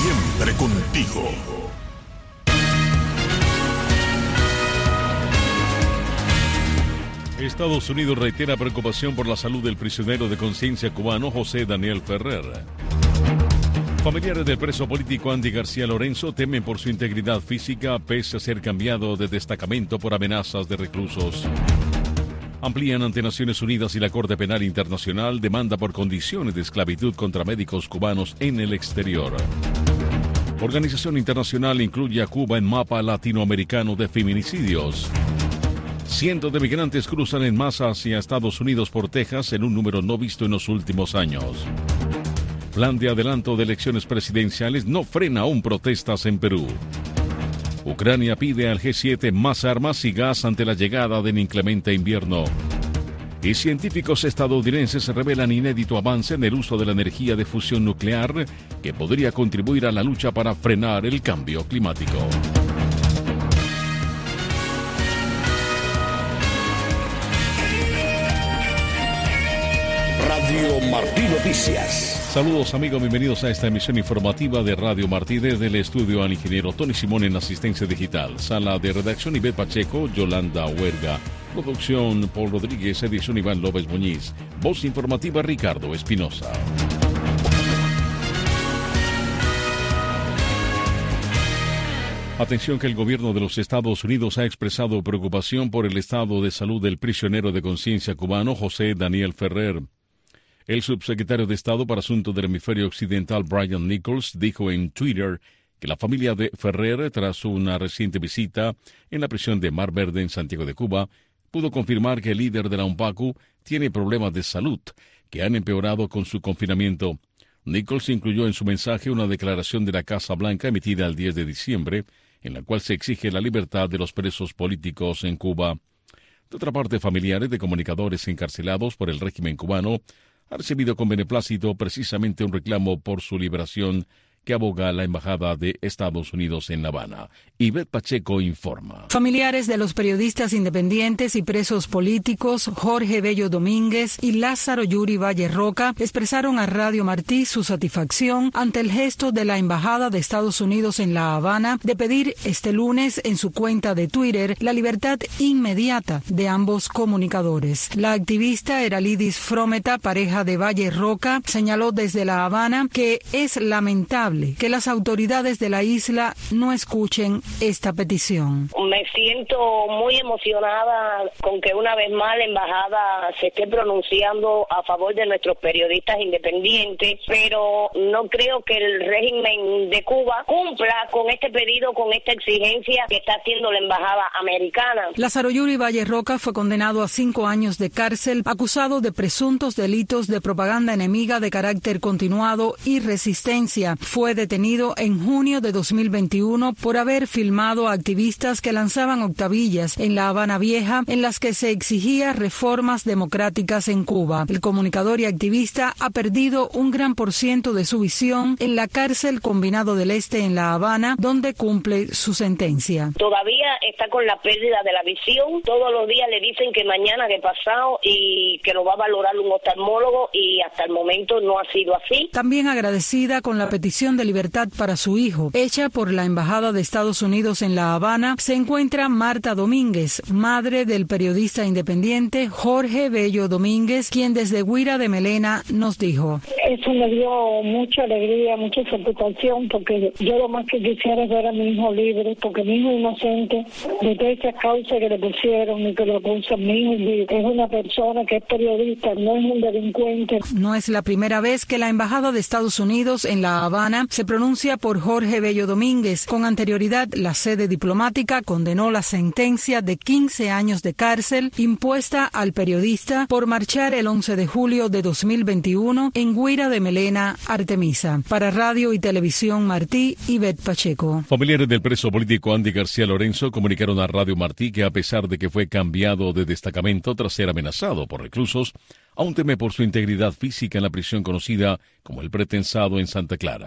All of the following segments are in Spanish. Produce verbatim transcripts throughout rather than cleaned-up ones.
Siempre contigo. Estados Unidos reitera preocupación por la salud del prisionero de conciencia cubano José Daniel Ferrer. Familiares del preso político Andy García Lorenzo temen por su integridad física pese a ser cambiado de destacamento por amenazas de reclusos. Amplían ante Naciones Unidas y la Corte Penal Internacional demanda por condiciones de esclavitud contra médicos cubanos en el exterior. Organización Internacional incluye a Cuba en mapa latinoamericano de feminicidios. Cientos de migrantes cruzan en masa hacia Estados Unidos por Texas en un número no visto en los últimos años. Plan de adelanto de elecciones presidenciales no frena aún protestas en Perú. Ucrania pide al G siete más armas y gas ante la llegada del inclemente invierno. Y científicos estadounidenses revelan inédito avance en el uso de la energía de fusión nuclear que podría contribuir a la lucha para frenar el cambio climático. Radio Martí Noticias. Saludos amigos, bienvenidos a esta emisión informativa de Radio Martí desde el estudio al ingeniero Tony Simón en asistencia digital. Sala de redacción Ivette Pacheco, Yolanda Huerga. Producción Paul Rodríguez, edición Iván López Muñiz. Voz informativa Ricardo Espinosa. Atención que el gobierno de los Estados Unidos ha expresado preocupación por el estado de salud del prisionero de conciencia cubano José Daniel Ferrer. El subsecretario de Estado para Asuntos del Hemisferio Occidental, Brian Nichols, dijo en Twitter que la familia de Ferrer, tras una reciente visita en la prisión de Mar Verde en Santiago de Cuba, pudo confirmar que el líder de la UNPACU tiene problemas de salud que han empeorado con su confinamiento. Nichols incluyó en su mensaje una declaración de la Casa Blanca emitida el diez de diciembre, en la cual se exige la libertad de los presos políticos en Cuba. De otra parte, familiares de comunicadores encarcelados por el régimen cubano han recibido con beneplácito precisamente un reclamo por su liberación que aboga la Embajada de Estados Unidos en La Habana. Ivette Pacheco informa. Familiares de los periodistas independientes y presos políticos Jorge Bello Domínguez y Lázaro Yuri Valle Roca expresaron a Radio Martí su satisfacción ante el gesto de la Embajada de Estados Unidos en La Habana de pedir este lunes en su cuenta de Twitter la libertad inmediata de ambos comunicadores. La activista Eralidis Frometa, pareja de Valle Roca, señaló desde La Habana que es lamentable que las autoridades de la isla no escuchen esta petición. Me siento muy emocionada con que una vez más la embajada se esté pronunciando a favor de nuestros periodistas independientes, pero no creo que el régimen de Cuba cumpla con este pedido, con esta exigencia que está haciendo la embajada americana. Lázaro Yuri Valle Roca fue condenado a cinco años de cárcel, acusado de presuntos delitos de propaganda enemiga de carácter continuado y resistencia. Fue detenido en junio de dos mil veintiuno por haber filmado a activistas que lanzaban octavillas en La Habana Vieja en las que se exigía reformas democráticas en Cuba. El comunicador y activista ha perdido un gran por ciento de su visión en la cárcel Combinado del Este en La Habana, donde cumple su sentencia. Todavía está con la pérdida de la visión. Todos los días le dicen que mañana, que pasado y que lo va a valorar un oftalmólogo y hasta el momento no ha sido así. También agradecida con la petición de libertad para su hijo, hecha por la Embajada de Estados Unidos en La Habana, se encuentra Marta Domínguez, madre del periodista independiente Jorge Bello Domínguez, quien desde Guira de Melena nos dijo: eso me dio mucha alegría, mucha satisfacción, porque yo lo más que quisiera es ver a mi hijo libre, porque mi hijo es inocente de todas esas causas que le pusieron y que lo acusan. Mi hijo es libre, es una persona que es periodista, no es un delincuente. No es la primera vez que la Embajada de Estados Unidos en La Habana se pronuncia por Jorge Bello Domínguez. Con anterioridad, la sede diplomática condenó la sentencia de quince años de cárcel impuesta al periodista por marchar el once de julio de dos mil veintiuno en Guira de Melena, Artemisa. Para Radio y Televisión Martí, Ivette Pacheco. Familiares del preso político Andy García Lorenzo comunicaron a Radio Martí que a pesar de que fue cambiado de destacamento tras ser amenazado por reclusos, aún teme por su integridad física en la prisión conocida como El Pretensado en Santa Clara.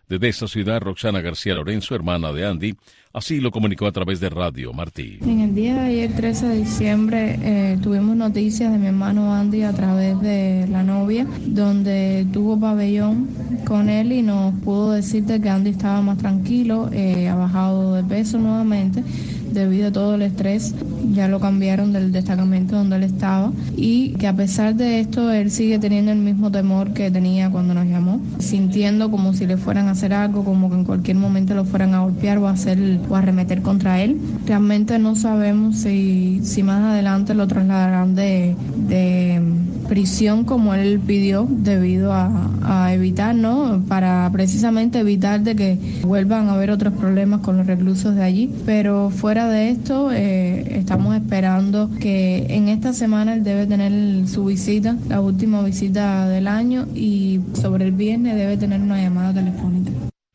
Desde esa ciudad, Roxana García Lorenzo, hermana de Andy, así lo comunicó a través de Radio Martí. En el día de ayer, trece de diciembre, eh, tuvimos noticias de mi hermano Andy a través de la novia, donde tuvo pabellón con él y nos pudo decirte que Andy estaba más tranquilo, eh, ha bajado de peso nuevamente debido a todo el estrés, ya lo cambiaron del destacamento donde él estaba, y que a pesar de esto él sigue teniendo el mismo temor que tenía cuando nos llamó, sintiendo como si le fueran a hacer algo, como que en cualquier momento lo fueran a golpear o a hacer o a arremeter contra él. Realmente no sabemos si, si más adelante lo trasladarán de, de prisión como él pidió, debido a, a evitar, ¿no? Para precisamente evitar de que vuelvan a haber otros problemas con los reclusos de allí. Pero fuera de esto, eh, estamos esperando que en esta semana él debe tener su visita, la última visita del año, y sobre el viernes debe tener una llamada telefónica.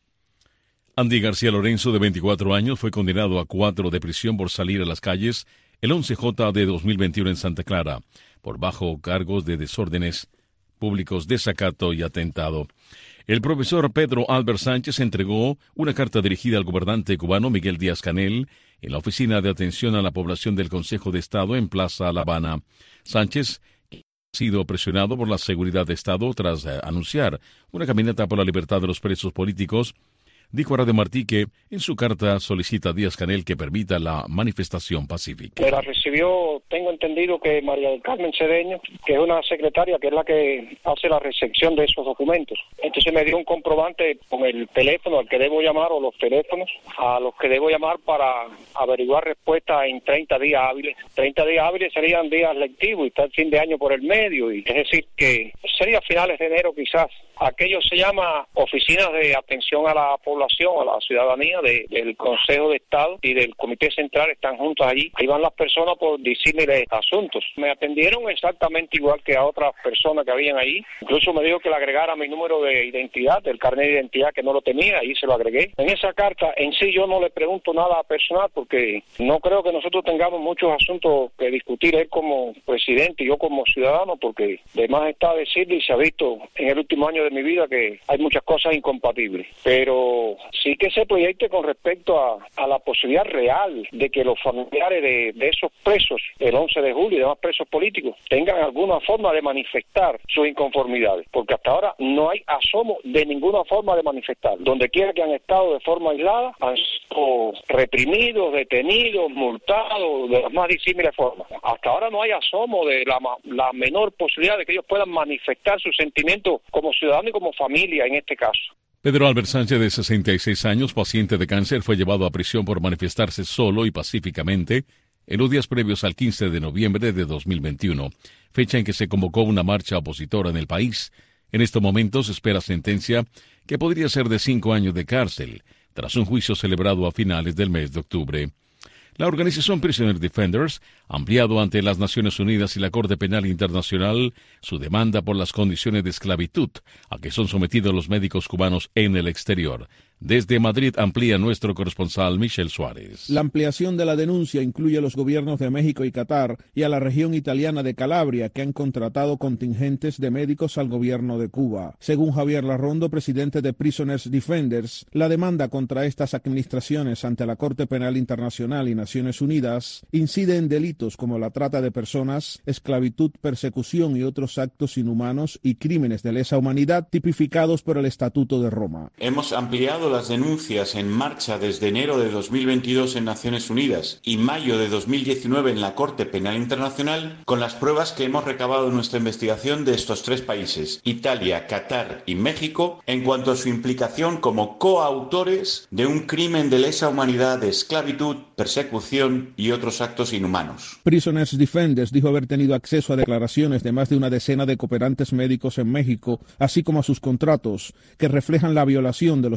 Andy García Lorenzo, de veinticuatro años, fue condenado a cuatro de prisión por salir a las calles el once J de dos mil veintiuno en Santa Clara, por bajo cargos de desórdenes públicos, desacato y atentado. El profesor Pedro Albert Sánchez entregó una carta dirigida al gobernante cubano Miguel Díaz-Canel en la Oficina de Atención a la Población del Consejo de Estado en Plaza La Habana. Sánchez ha sido presionado por la seguridad de Estado tras eh, anunciar una caminata por la libertad de los presos políticos. Dijo a Radio Martí que en su carta solicita a Díaz-Canel que permita la manifestación pacífica. Me la recibió, tengo entendido que María del Carmen Cedeño, que es una secretaria que es la que hace la recepción de esos documentos. Entonces me dio un comprobante con el teléfono al que debo llamar, o los teléfonos a los que debo llamar para averiguar respuesta en treinta días hábiles. treinta días hábiles serían días lectivos y está el fin de año por el medio, y es decir que sería finales de enero quizás. Aquello se llama Oficinas de Atención a la Población, a la Ciudadanía, de, del Consejo de Estado y del Comité Central, están juntos allí. Ahí van las personas por disímiles asuntos. Me atendieron exactamente igual que a otras personas que habían ahí. Incluso me dijo que le agregara mi número de identidad, del carnet de identidad, que no lo tenía, ahí se lo agregué. En esa carta, en sí, yo no le pregunto nada personal, porque no creo que nosotros tengamos muchos asuntos que discutir, él como presidente y yo como ciudadano, porque de más está decirle, y se ha visto en el último año de mi vida que hay muchas cosas incompatibles, pero sí que se proyecte con respecto a, a la posibilidad real de que los familiares de, de esos presos, el once de julio y demás presos políticos, tengan alguna forma de manifestar sus inconformidades, porque hasta ahora no hay asomo de ninguna forma de manifestar. Donde quiera que han estado de forma aislada, han sido reprimidos, detenidos, multados, de las más disímiles formas. Hasta ahora no hay asomo de la, la menor posibilidad de que ellos puedan manifestar sus sentimientos como ciudadanos y como familia en este caso. Pedro Albert Sánchez, de sesenta y seis años, paciente de cáncer, fue llevado a prisión por manifestarse solo y pacíficamente en los días previos al quince de noviembre de dos mil veintiuno, fecha en que se convocó una marcha opositora en el país. En estos momentos espera sentencia que podría ser de cinco años de cárcel, tras un juicio celebrado a finales del mes de octubre. La organización Prisoner Defenders ha ampliado ante las Naciones Unidas y la Corte Penal Internacional su demanda por las condiciones de esclavitud a que son sometidos los médicos cubanos en el exterior. Desde Madrid amplía nuestro corresponsal Michel Suárez. La ampliación de la denuncia incluye a los gobiernos de México y Qatar y a la región italiana de Calabria, que han contratado contingentes de médicos al gobierno de Cuba. Según Javier Larrondo, presidente de Prisoners Defenders, la demanda contra estas administraciones ante la Corte Penal Internacional y Naciones Unidas incide en delitos como la trata de personas, esclavitud, persecución y otros actos inhumanos y crímenes de lesa humanidad tipificados por el Estatuto de Roma. Hemos ampliado las denuncias en marcha desde enero de dos mil veintidós en Naciones Unidas y mayo de dos mil diecinueve en la Corte Penal Internacional con las pruebas que hemos recabado en nuestra investigación de estos tres países, Italia, Qatar y México, en cuanto a su implicación como coautores de un crimen de lesa humanidad, de esclavitud, persecución y otros actos inhumanos. Prisoners Defenders dijo haber tenido acceso a declaraciones de más de una decena de cooperantes médicos en México, así como a sus contratos, que reflejan la violación de los derechos humanos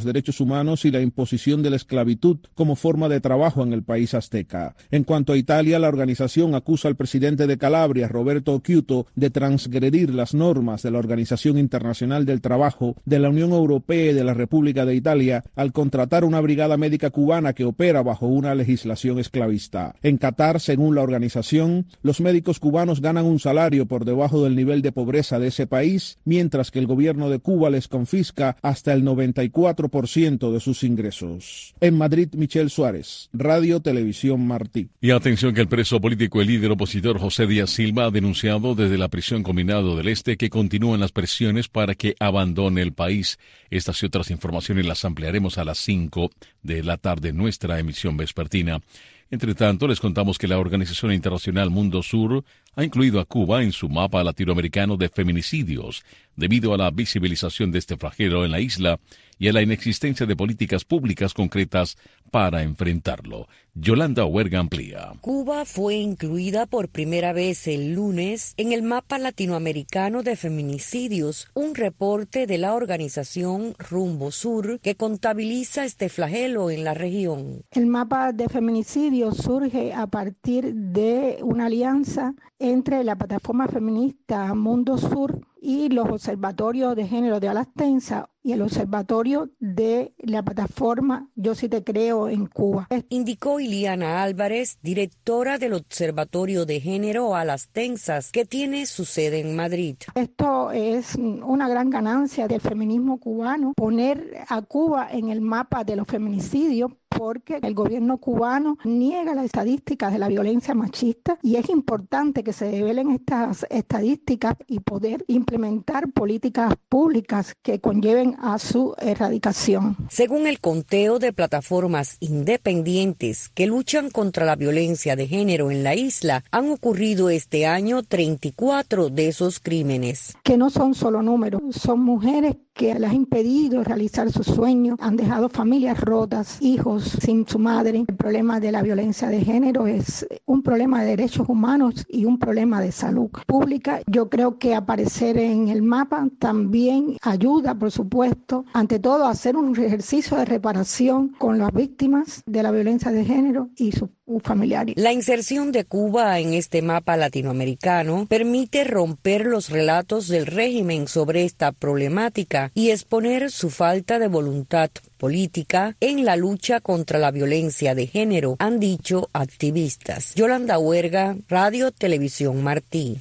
humanos y la imposición de la esclavitud como forma de trabajo en el país azteca. En cuanto a Italia, la organización acusa al presidente de Calabria, Roberto Occhiuto, de transgredir las normas de la Organización Internacional del Trabajo, de la Unión Europea y de la República de Italia al contratar una brigada médica cubana que opera bajo una legislación esclavista. En Qatar, según la organización, los médicos cubanos ganan un salario por debajo del nivel de pobreza de ese país, mientras que el gobierno de Cuba les confisca hasta el noventa y cuatro por ciento de sus ingresos. En Madrid, Michel Suárez, Radio Televisión Martí. Y atención que el preso político y líder opositor José Díaz Silva ha denunciado desde la prisión Combinado del Este que continúan las presiones para que abandone el país. Estas y otras informaciones las ampliaremos a las cinco de la tarde en nuestra emisión vespertina. Entre tanto, les contamos que la Organización Internacional Mundo Sur ha incluido a Cuba en su mapa latinoamericano de feminicidios, debido a la visibilización de este flagelo en la isla y a la inexistencia de políticas públicas concretas para enfrentarlo. Yolanda Huerga amplía. Cuba fue incluida por primera vez el lunes en el mapa latinoamericano de feminicidios, un reporte de la organización Rumbo Sur que contabiliza este flagelo en la región. El mapa de feminicidios surge a partir de una alianza entre la plataforma feminista Mundo Sur y los observatorios de género de Alastensa y el observatorio de la plataforma Yo Sí Te Creo en Cuba. Indicó Iliana Álvarez, directora del Observatorio de Género Alastensas, que tiene su sede en Madrid. Esto es una gran ganancia del feminismo cubano, poner a Cuba en el mapa de los feminicidios, porque el gobierno cubano niega las estadísticas de la violencia machista y es importante que se develen estas estadísticas y poder implementar políticas públicas que conlleven a su erradicación. Según el conteo de plataformas independientes que luchan contra la violencia de género en la isla, han ocurrido este año treinta y cuatro de esos crímenes. Que no son solo números, son mujeres que les ha impedido realizar sus sueños, han dejado familias rotas, hijos sin su madre. El problema de la violencia de género es un problema de derechos humanos y un problema de salud pública. Yo creo que aparecer en el mapa también ayuda, por supuesto, ante todo a hacer un ejercicio de reparación con las víctimas de la violencia de género y sus familiares. La inserción de Cuba en este mapa latinoamericano permite romper los relatos del régimen sobre esta problemática y exponer su falta de voluntad política en la lucha contra la violencia de género, han dicho activistas. Yolanda Huerga, Radio Televisión Martí.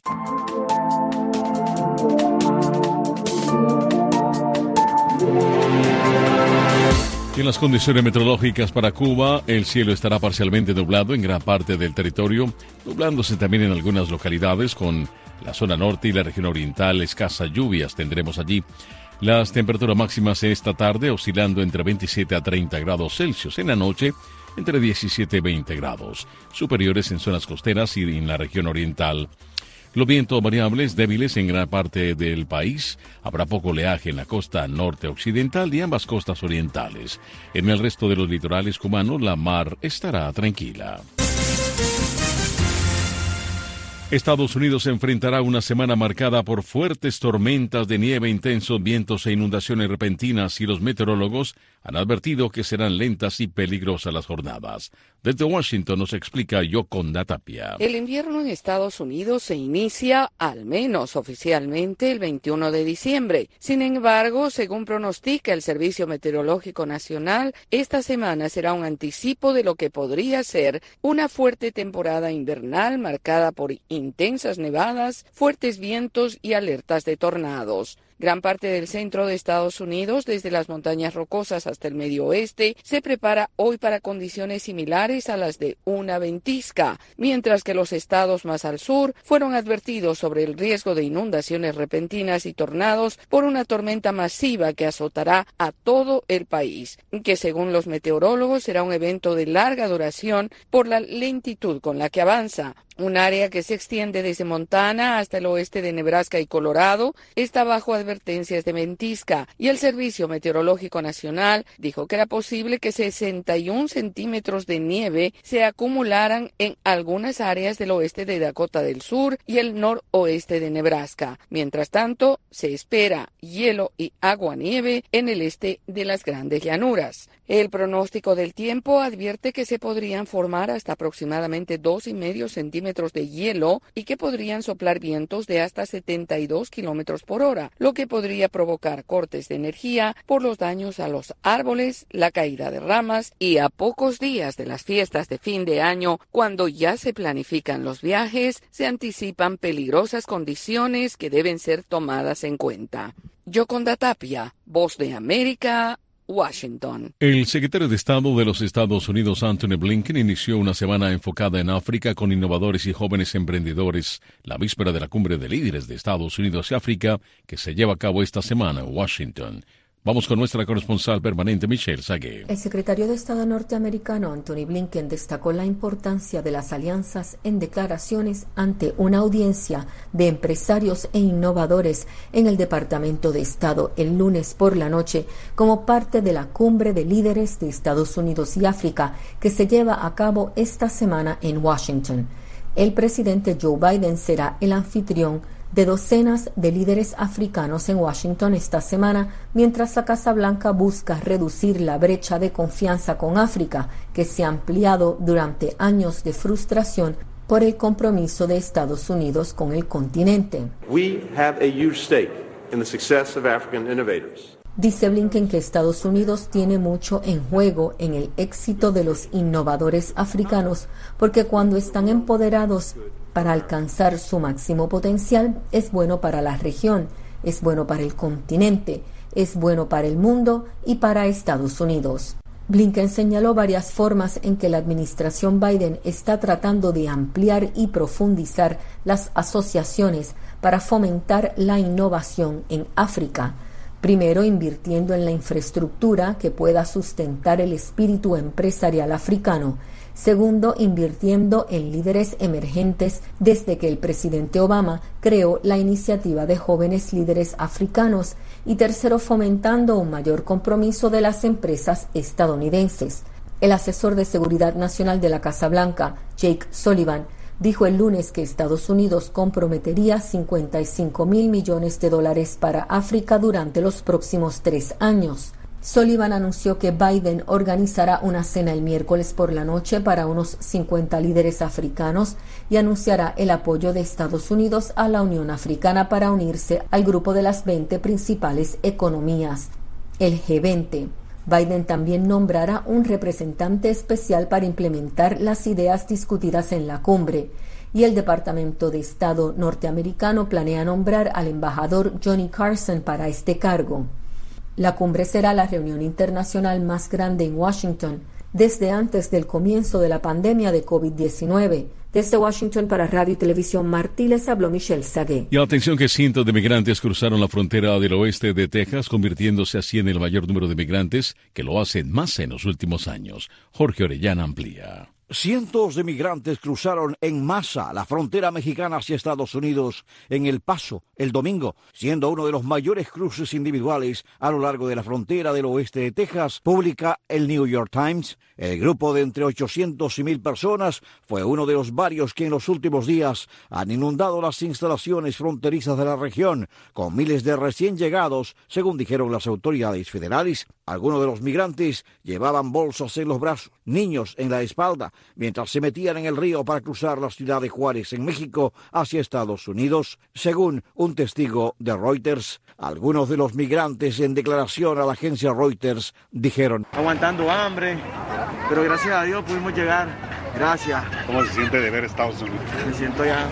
Y en las condiciones meteorológicas para Cuba, el cielo estará parcialmente nublado en gran parte del territorio, nublándose también en algunas localidades, con la zona norte y la región oriental escasas lluvias tendremos allí. Las temperaturas máximas esta tarde oscilando entre veintisiete a treinta grados Celsius, en la noche entre diecisiete y veinte grados, superiores en zonas costeras y en la región oriental. Los vientos variables débiles en gran parte del país. Habrá poco oleaje en la costa norte occidental y ambas costas orientales. En el resto de los litorales cubanos la mar estará tranquila. Estados Unidos enfrentará una semana marcada por fuertes tormentas de nieve, intensos vientos e inundaciones repentinas, y los meteorólogos han advertido que serán lentas y peligrosas las jornadas. Desde Washington nos explica Yoconda Tapia. El invierno en Estados Unidos se inicia, al menos oficialmente, el veintiuno de diciembre. Sin embargo, según pronostica el Servicio Meteorológico Nacional, esta semana será un anticipo de lo que podría ser una fuerte temporada invernal marcada por intensas nevadas, fuertes vientos y alertas de tornados. Gran parte del centro de Estados Unidos, desde las montañas rocosas hasta el medio oeste, se prepara hoy para condiciones similares a las de una ventisca, mientras que los estados más al sur fueron advertidos sobre el riesgo de inundaciones repentinas y tornados por una tormenta masiva que azotará a todo el país, que según los meteorólogos será un evento de larga duración por la lentitud con la que avanza. Un área que se extiende desde Montana hasta el oeste de Nebraska y Colorado está bajo advertencias de ventisca y el Servicio Meteorológico Nacional dijo que era posible que sesenta y un centímetros de nieve se acumularan en algunas áreas del oeste de Dakota del Sur y el noroeste de Nebraska. Mientras tanto, se espera hielo y aguanieve en el este de las Grandes Llanuras. El pronóstico del tiempo advierte que se podrían formar hasta aproximadamente dos y medio centímetros de hielo y que podrían soplar vientos de hasta setenta y dos kilómetros por hora, lo que podría provocar cortes de energía por los daños a los árboles, la caída de ramas y a pocos días de las fiestas de fin de año, cuando ya se planifican los viajes, se anticipan peligrosas condiciones que deben ser tomadas en cuenta. Yoconda Tapia, Voz de América, Washington. El secretario de Estado de los Estados Unidos, Antony Blinken, inició una semana enfocada en África con innovadores y jóvenes emprendedores, la víspera de la cumbre de líderes de Estados Unidos y África, que se lleva a cabo esta semana en Washington. Vamos con nuestra corresponsal permanente, Michelle Sagué. El secretario de Estado norteamericano, Antony Blinken, destacó la importancia de las alianzas en declaraciones ante una audiencia de empresarios e innovadores en el Departamento de Estado el lunes por la noche, como parte de la cumbre de líderes de Estados Unidos y África, que se lleva a cabo esta semana en Washington. El presidente Joe Biden será el anfitrión de docenas de líderes africanos en Washington esta semana, mientras la Casa Blanca busca reducir la brecha de confianza con África, que se ha ampliado durante años de frustración por el compromiso de Estados Unidos con el continente. We have a huge stake in the success of African innovators. Dice Blinken que Estados Unidos tiene mucho en juego en el éxito de los innovadores africanos, porque cuando están empoderados para alcanzar su máximo potencial, es bueno para la región, es bueno para el continente, es bueno para el mundo y para Estados Unidos. Blinken señaló varias formas en que la administración Biden está tratando de ampliar y profundizar las asociaciones para fomentar la innovación en África. Primero, invirtiendo en la infraestructura que pueda sustentar el espíritu empresarial africano. Segundo, invirtiendo en líderes emergentes desde que el presidente Obama creó la iniciativa de jóvenes líderes africanos. Y tercero, fomentando un mayor compromiso de las empresas estadounidenses. El asesor de Seguridad Nacional de la Casa Blanca, Jake Sullivan, dijo el lunes que Estados Unidos comprometería cincuenta y cinco mil millones de dólares para África durante los próximos tres años. Sullivan anunció que Biden organizará una cena el miércoles por la noche para unos cincuenta líderes africanos y anunciará el apoyo de Estados Unidos a la Unión Africana para unirse al grupo de las veinte principales economías, el G veinte. Biden también nombrará un representante especial para implementar las ideas discutidas en la cumbre, y el Departamento de Estado norteamericano planea nombrar al embajador Johnny Carson para este cargo. La cumbre será la reunión internacional más grande en Washington desde antes del comienzo de la pandemia de COVID diecinueve. Desde Washington para Radio y Televisión Martí les habló Michelle Sagué. Y atención que cientos de migrantes cruzaron la frontera del oeste de Texas, convirtiéndose así en el mayor número de migrantes que lo hacen más en los últimos años. Jorge Orellana amplía. Cientos de migrantes cruzaron en masa la frontera mexicana hacia Estados Unidos en El Paso el domingo, siendo uno de los mayores cruces individuales a lo largo de la frontera del oeste de Texas, publica el New York Times. El grupo de entre ochocientos y mil personas fue uno de los varios que en los últimos días han inundado las instalaciones fronterizas de la región, con miles de recién llegados, según dijeron las autoridades federales. Algunos de los migrantes llevaban bolsas en los brazos, niños en la espalda, mientras se metían en el río para cruzar la ciudad de Juárez, en México, hacia Estados Unidos, según un testigo de Reuters. Algunos de los migrantes, en declaración a la agencia Reuters, dijeron: aguantando hambre, pero gracias a Dios pudimos llegar. Gracias. ¿Cómo se siente de ver Estados Unidos? Me siento ya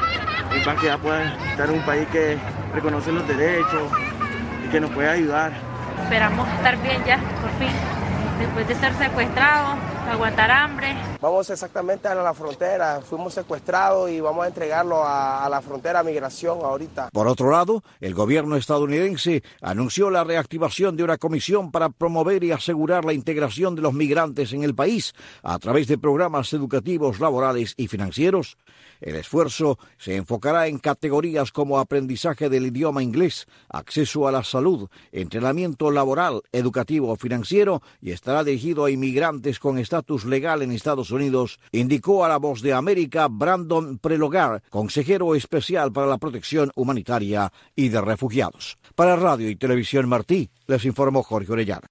en paz, que ya pueda estar en un país que reconoce los derechos y que nos puede ayudar. Esperamos estar bien ya, por fin, después de ser secuestrados. aguantar hambre. Vamos exactamente a la frontera, fuimos secuestrados y vamos a entregarlo a, a la frontera de migración ahorita. Por otro lado, el gobierno estadounidense anunció la reactivación de una comisión para promover y asegurar la integración de los migrantes en el país a través de programas educativos, laborales y financieros. El esfuerzo se enfocará en categorías como aprendizaje del idioma inglés, acceso a la salud, entrenamiento laboral, educativo o financiero y estará dirigido a inmigrantes con estatus legal en Estados Unidos, indicó a La Voz de América Brandon Prelogar, consejero especial para la protección humanitaria y de refugiados. Para Radio y Televisión Martí, les informó Jorge Orellana.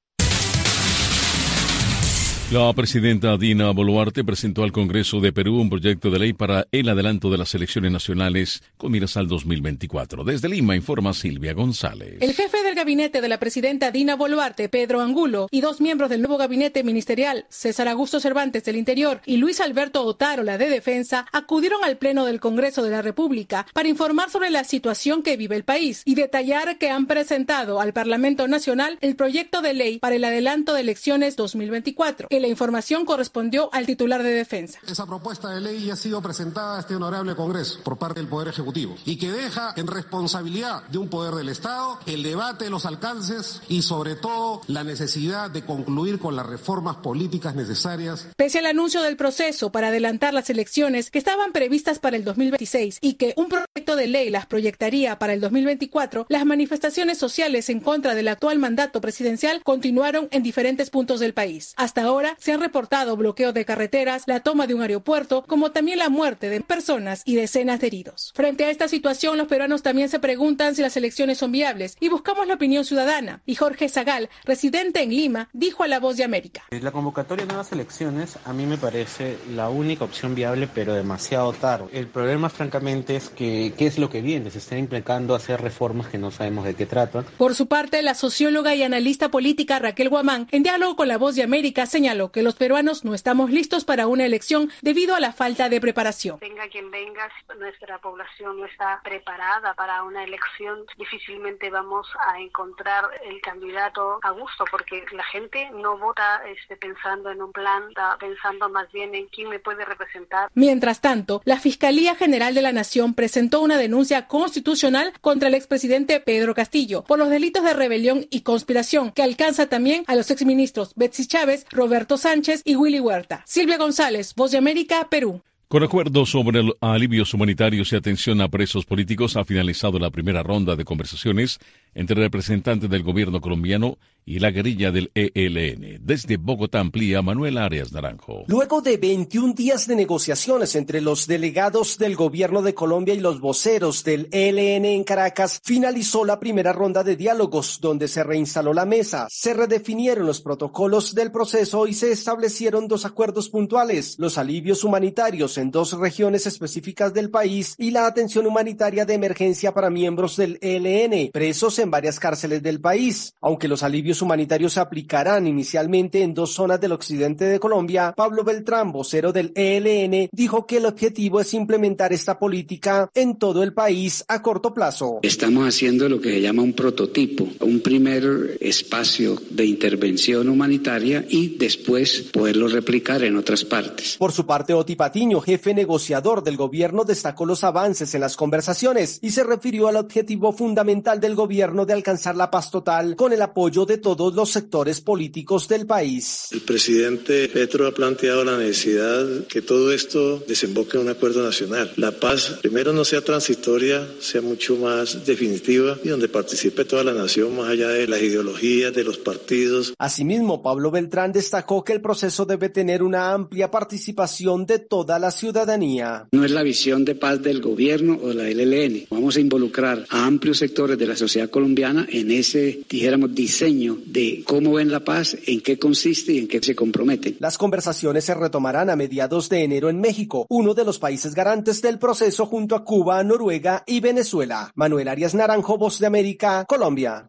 La presidenta Dina Boluarte presentó al Congreso de Perú un proyecto de ley para el adelanto de las elecciones nacionales con miras al dos mil veinticuatro. Desde Lima informa Silvia González. El jefe del gabinete de la presidenta Dina Boluarte, Pedro Angulo, y dos miembros del nuevo gabinete ministerial, César Augusto Cervantes del Interior y Luis Alberto Otárola de Defensa, acudieron al Pleno del Congreso de la República para informar sobre la situación que vive el país y detallar que han presentado al Parlamento Nacional el proyecto de ley para el adelanto de elecciones dos mil veinticuatro. La información correspondió al titular de Defensa. Esa propuesta de ley ya ha sido presentada a este honorable Congreso por parte del Poder Ejecutivo y que deja en responsabilidad de un poder del Estado el debate de los alcances y sobre todo la necesidad de concluir con las reformas políticas necesarias. Pese al anuncio del proceso para adelantar las elecciones que estaban previstas para el dos mil veintiséis y que un proyecto de ley las proyectaría para el dos mil veinticuatro, las manifestaciones sociales en contra del actual mandato presidencial continuaron en diferentes puntos del país. Hasta ahora se han reportado bloqueos de carreteras, la toma de un aeropuerto, como también la muerte de personas y decenas de heridos. Frente a esta situación, los peruanos también se preguntan si las elecciones son viables y buscamos la opinión ciudadana. Y Jorge Zagal, residente en Lima, dijo a La Voz de América. La convocatoria de nuevas elecciones a mí me parece la única opción viable, pero demasiado tarde. El problema, francamente, es que qué es lo que viene. Se están implicando hacer reformas que no sabemos de qué tratan. Por su parte, la socióloga y analista política Raquel Guamán, en diálogo con La Voz de América, señaló que los peruanos no estamos listos para una elección debido a la falta de preparación. Venga quien venga, nuestra población no está preparada para una elección. Difícilmente vamos a encontrar el candidato a gusto porque la gente no vota este, pensando en un plan, está pensando más bien en quién me puede representar. Mientras tanto, la Fiscalía General de la Nación presentó una denuncia constitucional contra el expresidente Pedro Castillo por los delitos de rebelión y conspiración que alcanza también a los exministros Betsy Chávez, Roberto Sánchez y Willy Huerta. Silvia González, Voz de América, Perú. Con acuerdos sobre alivios humanitarios y atención a presos políticos, ha finalizado la primera ronda de conversaciones entre representantes del gobierno colombiano y la guerrilla del E L N. Desde Bogotá amplía Manuel Arias Naranjo. Luego de veintiún días de negociaciones entre los delegados del gobierno de Colombia y los voceros del E L N en Caracas, finalizó la primera ronda de diálogos, donde se reinstaló la mesa, se redefinieron los protocolos del proceso y se establecieron dos acuerdos puntuales: los alivios humanitarios en dos regiones específicas del país y la atención humanitaria de emergencia para miembros del E L N, presos en varias cárceles del país. Aunque los alivios humanitarios se aplicarán inicialmente en dos zonas del occidente de Colombia, Pablo Beltrán, vocero del E L N, dijo que el objetivo es implementar esta política en todo el país a corto plazo. Estamos haciendo lo que se llama un prototipo, un primer espacio de intervención humanitaria y después poderlo replicar en otras partes. Por su parte, Oti Patiño, jefe negociador del gobierno, destacó los avances en las conversaciones y se refirió al objetivo fundamental del gobierno de alcanzar la paz total con el apoyo de todos los sectores políticos del país. El presidente Petro ha planteado la necesidad que todo esto desemboque en un acuerdo nacional. La paz, primero, no sea transitoria, sea mucho más definitiva y donde participe toda la nación más allá de las ideologías, de los partidos. Asimismo, Pablo Beltrán destacó que el proceso debe tener una amplia participación de toda la ciudadanía. No es la visión de paz del gobierno o de la E L N. Vamos a involucrar a amplios sectores de la sociedad colombiana en ese, dijéramos, diseño de cómo ven la paz, en qué consiste y en qué se comprometen. Las conversaciones se retomarán a mediados de enero en México, uno de los países garantes del proceso junto a Cuba, Noruega y Venezuela. Manuel Arias Naranjo, Voz de América, Colombia.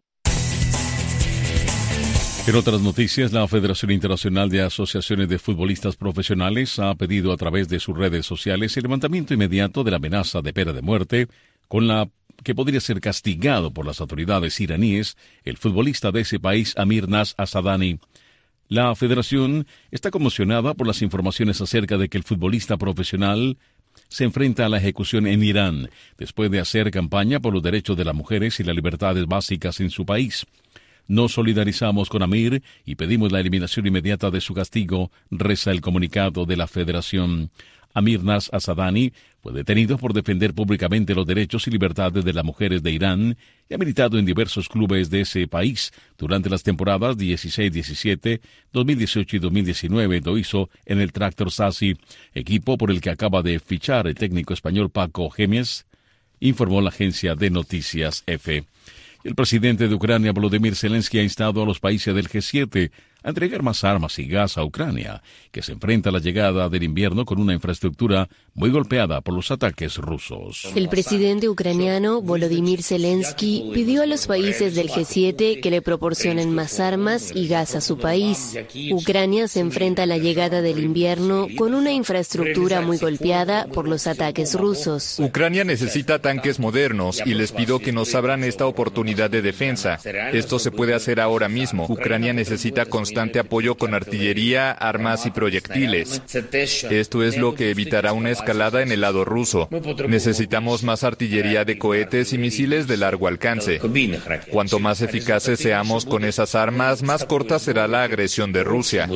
En otras noticias, la Federación Internacional de Asociaciones de Futbolistas Profesionales ha pedido a través de sus redes sociales el levantamiento inmediato de la amenaza de pena de muerte con la que podría ser castigado por las autoridades iraníes el futbolista de ese país, Amir Nasr Asadani. La federación está conmocionada por las informaciones acerca de que el futbolista profesional se enfrenta a la ejecución en Irán, después de hacer campaña por los derechos de las mujeres y las libertades básicas en su país. Nos solidarizamos con Amir y pedimos la eliminación inmediata de su castigo, reza el comunicado de la federación. Amir Nas Asadani fue detenido por defender públicamente los derechos y libertades de las mujeres de Irán y ha militado en diversos clubes de ese país durante las temporadas dieciséis diecisiete, dos mil dieciocho y dos mil diecinueve. Lo hizo en el Tractor Sassi, equipo por el que acaba de fichar el técnico español Paco Gémez, informó la agencia de noticias EFE. El presidente de Ucrania, Volodymyr Zelensky, ha instado a los países del G siete a entregar más armas y gas a Ucrania, que se enfrenta a la llegada del invierno con una infraestructura muy golpeada por los ataques rusos. El presidente ucraniano, Volodymyr Zelensky, pidió a los países del G siete que le proporcionen más armas y gas a su país. Ucrania se enfrenta a la llegada del invierno con una infraestructura muy golpeada por los ataques rusos. Ucrania necesita tanques modernos y les pido que nos abran esta oportunidad de defensa. Esto se puede hacer ahora mismo. Ucrania necesita constantemente apoyo con artillería, armas y proyectiles. Esto es lo que evitará una escalada en el lado ruso. Necesitamos más artillería de cohetes y misiles de largo alcance. Cuanto más eficaces seamos con esas armas, más corta será la agresión de Rusia.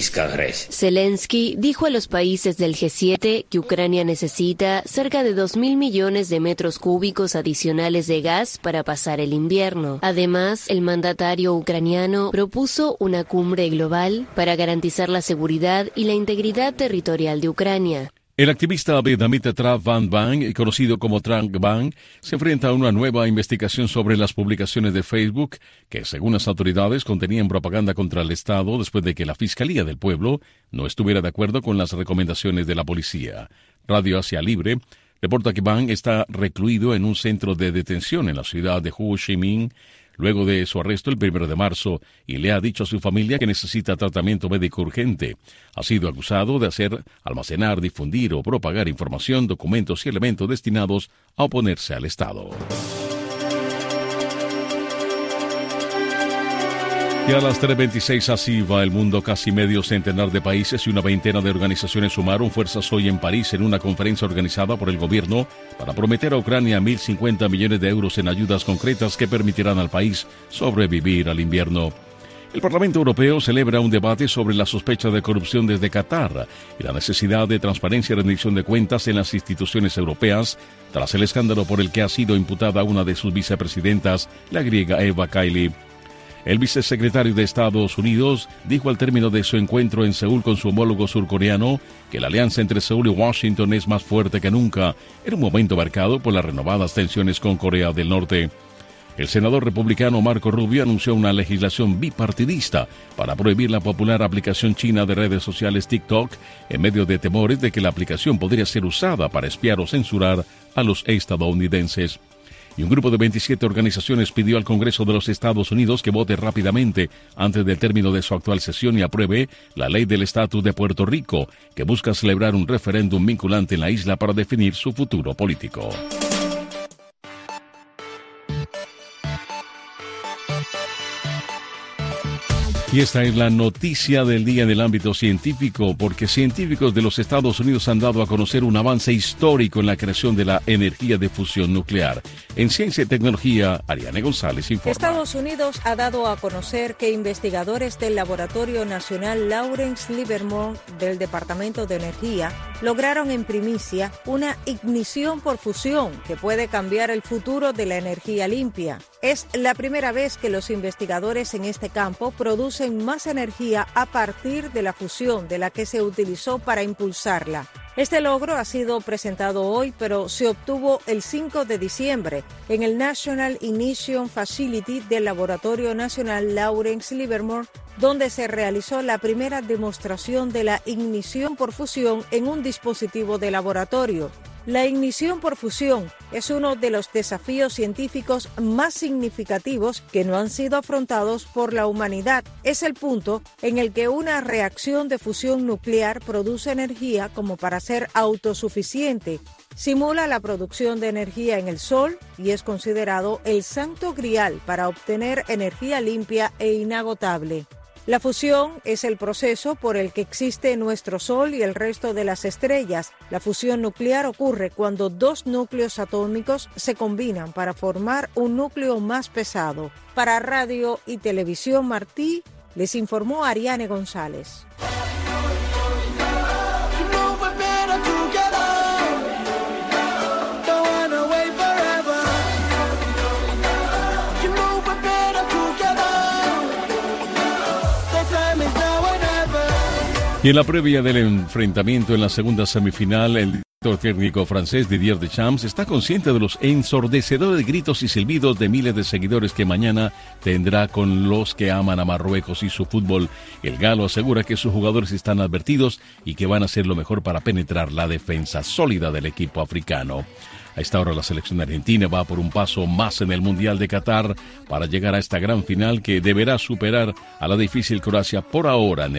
Zelensky dijo a los países del G siete que Ucrania necesita cerca de dos mil millones de metros cúbicos adicionales de gas para pasar el invierno. Además, el mandatario ucraniano propuso una cumbre global para garantizar la seguridad y la integridad territorial de Ucrania. El activista vietnamita Tran Van Van, conocido como Tran Van, se enfrenta a una nueva investigación sobre las publicaciones de Facebook que, según las autoridades, contenían propaganda contra el Estado después de que la Fiscalía del Pueblo no estuviera de acuerdo con las recomendaciones de la policía. Radio Asia Libre reporta que Van está recluido en un centro de detención en la ciudad de Ho Chi Minh luego de su arresto el primero de marzo, y le ha dicho a su familia que necesita tratamiento médico urgente. Ha sido acusado de hacer, almacenar, difundir o propagar información, documentos y elementos destinados a oponerse al Estado. Y a las tres veintiséis así va el mundo. Casi medio centenar de países y una veintena de organizaciones sumaron fuerzas hoy en París en una conferencia organizada por el gobierno para prometer a Ucrania mil cincuenta millones de euros en ayudas concretas que permitirán al país sobrevivir al invierno. El Parlamento Europeo celebra un debate sobre la sospecha de corrupción desde Qatar y la necesidad de transparencia y rendición de cuentas en las instituciones europeas tras el escándalo por el que ha sido imputada una de sus vicepresidentas, la griega Eva Kaili. El vicesecretario de Estados Unidos dijo al término de su encuentro en Seúl con su homólogo surcoreano que la alianza entre Seúl y Washington es más fuerte que nunca, en un momento marcado por las renovadas tensiones con Corea del Norte. El senador republicano Marco Rubio anunció una legislación bipartidista para prohibir la popular aplicación china de redes sociales TikTok en medio de temores de que la aplicación podría ser usada para espiar o censurar a los estadounidenses. Y un grupo de veintisiete organizaciones pidió al Congreso de los Estados Unidos que vote rápidamente antes del término de su actual sesión y apruebe la ley del estatus de Puerto Rico, que busca celebrar un referéndum vinculante en la isla para definir su futuro político. Y esta es la noticia del día en el ámbito científico, porque científicos de los Estados Unidos han dado a conocer un avance histórico en la creación de la energía de fusión nuclear. En Ciencia y Tecnología, Ariane González informa. Estados Unidos ha dado a conocer que investigadores del Laboratorio Nacional Lawrence Livermore del Departamento de Energía lograron en primicia una ignición por fusión que puede cambiar el futuro de la energía limpia. Es la primera vez que los investigadores en este campo producen más energía a partir de la fusión de la que se utilizó para impulsarla. Este logro ha sido presentado hoy, pero se obtuvo el cinco de diciembre en el National Ignition Facility del Laboratorio Nacional Lawrence Livermore, donde se realizó la primera demostración de la ignición por fusión en un dispositivo de laboratorio. La ignición por fusión es uno de los desafíos científicos más significativos que no han sido afrontados por la humanidad. Es el punto en el que una reacción de fusión nuclear produce energía como para ser autosuficiente. Simula la producción de energía en el Sol y es considerado el santo grial para obtener energía limpia e inagotable. La fusión es el proceso por el que existe nuestro Sol y el resto de las estrellas. La fusión nuclear ocurre cuando dos núcleos atómicos se combinan para formar un núcleo más pesado. Para Radio y Televisión Martí, les informó Ariane González. Y en la previa del enfrentamiento en la segunda semifinal, el director técnico francés Didier Deschamps está consciente de los ensordecedores gritos y silbidos de miles de seguidores que mañana tendrá con los que aman a Marruecos y su fútbol. El galo asegura que sus jugadores están advertidos y que van a hacer lo mejor para penetrar la defensa sólida del equipo africano. A esta hora la selección argentina va por un paso más en el Mundial de Qatar para llegar a esta gran final que deberá superar a la difícil Croacia por ahora en el